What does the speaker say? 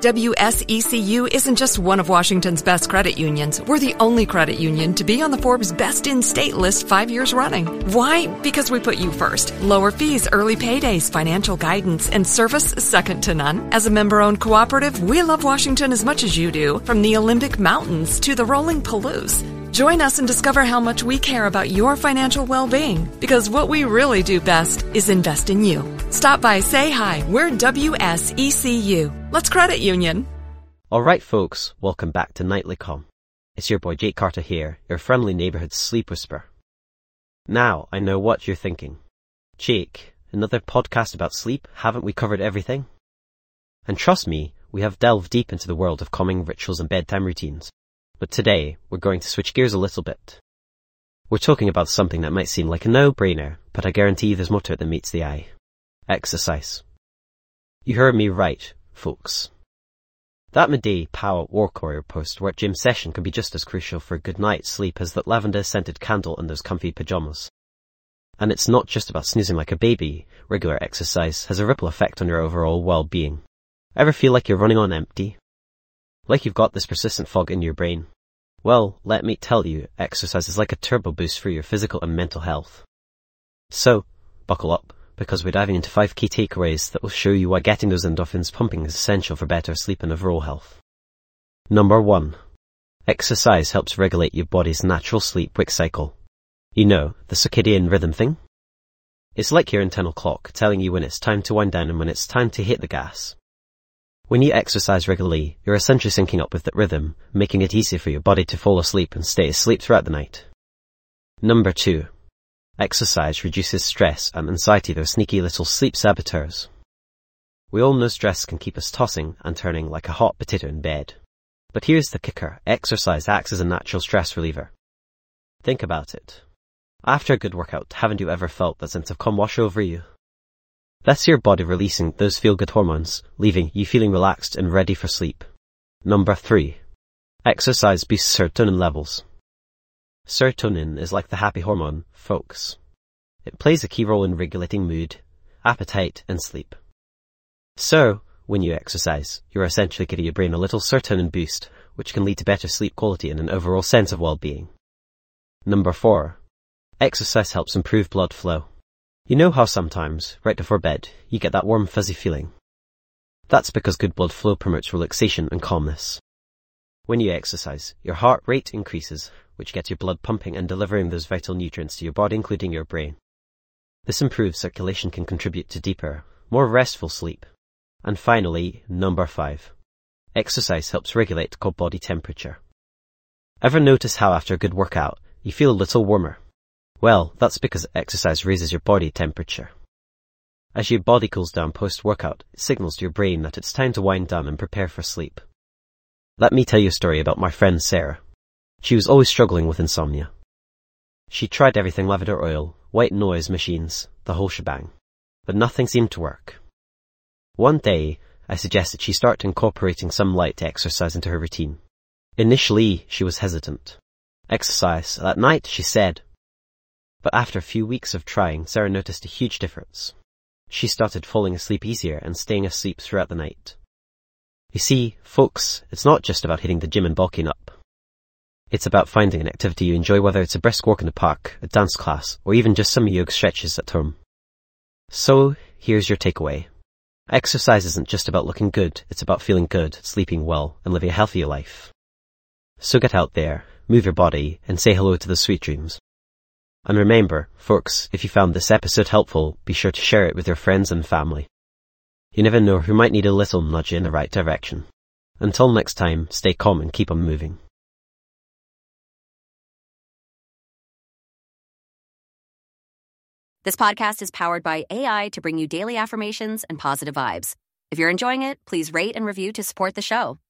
WSECU isn't just one of Washington's best credit unions. We're the only credit union to be on the Forbes Best in State list 5 years running. Why? Because we put you first. Lower fees, early paydays, financial guidance, and service second to none. As a member-owned cooperative, we love Washington as much as you do, from the Olympic Mountains to the rolling Palouse. Join us and discover how much we care about your financial well-being, because what we really do best is invest in you. Stop by, say hi. We're WSECU. Let's credit union. Alright folks, welcome back to Nightly Com. It's your boy Jake Carter here, your friendly neighbourhood sleep whisperer. Now, I know what you're thinking. Jake, another podcast about sleep? Haven't we covered everything? And trust me, we have delved deep into the world of calming rituals and bedtime routines. But today, we're going to switch gears a little bit. We're talking about something that might seem like a no-brainer, but I guarantee there's more to it than meets the eye. Exercise. You heard me right, folks. That midday Power Warrior post where gym session can be just as crucial for a good night's sleep as that lavender-scented candle and those comfy pajamas. And it's not just about snoozing like a baby. Regular exercise has a ripple effect on your overall well-being. Ever feel like you're running on empty? Like you've got this persistent fog in your brain? Well, let me tell you, exercise is like a turbo boost for your physical and mental health. So, buckle up, because we're diving into 5 key takeaways that will show you why getting those endorphins pumping is essential for better sleep and overall health. Number 1. Exercise helps regulate your body's natural sleep-wake cycle. You know, the circadian rhythm thing? It's like your internal clock telling you when it's time to wind down and when it's time to hit the gas. When you exercise regularly, you're essentially syncing up with that rhythm, making it easier for your body to fall asleep and stay asleep throughout the night. Number 2. Exercise reduces stress and anxiety, those sneaky little sleep saboteurs. We all know stress can keep us tossing and turning like a hot potato in bed. But here's the kicker: exercise acts as a natural stress reliever. Think about it. After a good workout, haven't you ever felt that sense of calm wash over you? That's your body releasing those feel-good hormones, leaving you feeling relaxed and ready for sleep. Number 3. Exercise boosts serotonin levels. Serotonin is like the happy hormone, folks. It plays a key role in regulating mood, appetite, and sleep. So, when you exercise, you're essentially giving your brain a little serotonin boost, which can lead to better sleep quality and an overall sense of well-being. Number 4. Exercise helps improve blood flow. You know how sometimes, right before bed, you get that warm fuzzy feeling? That's because good blood flow promotes relaxation and calmness. When you exercise, your heart rate increases, which gets your blood pumping and delivering those vital nutrients to your body, including your brain. This improved circulation can contribute to deeper, more restful sleep. And finally, number 5. Exercise helps regulate core body temperature. Ever notice how after a good workout, you feel a little warmer? Well, that's because exercise raises your body temperature. As your body cools down post-workout, it signals to your brain that it's time to wind down and prepare for sleep. Let me tell you a story about my friend Sarah. She was always struggling with insomnia. She tried everything: lavender oil, white noise machines, the whole shebang. But nothing seemed to work. One day, I suggested she start incorporating some light exercise into her routine. Initially, she was hesitant. Exercise at night, she said. But after a few weeks of trying, Sarah noticed a huge difference. She started falling asleep easier and staying asleep throughout the night. You see, folks, it's not just about hitting the gym and bulking up. It's about finding an activity you enjoy, whether it's a brisk walk in the park, a dance class, or even just some yoga stretches at home. So, here's your takeaway. Exercise isn't just about looking good, it's about feeling good, sleeping well, and living a healthier life. So get out there, move your body, and say hello to the sweet dreams. And remember, folks, if you found this episode helpful, be sure to share it with your friends and family. You never know who might need a little nudge in the right direction. Until next time, stay calm and keep on moving. This podcast is powered by AI to bring you daily affirmations and positive vibes. If you're enjoying it, please rate and review to support the show.